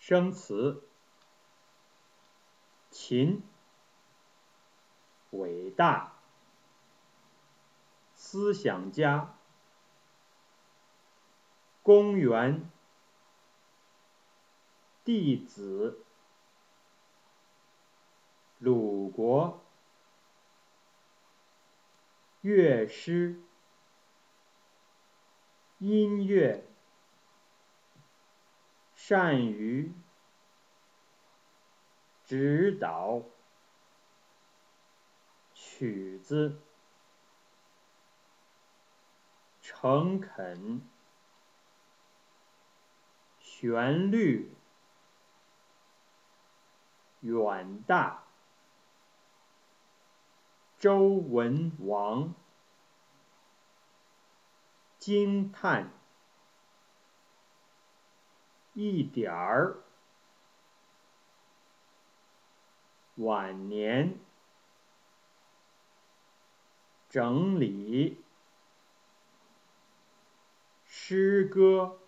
生词：秦，伟大，思想家，公园，弟子，鲁国，乐师，音乐，善于，指导，曲子，诚恳，旋律，远大，周文王，惊叹，一点儿，晚年，整理，诗歌，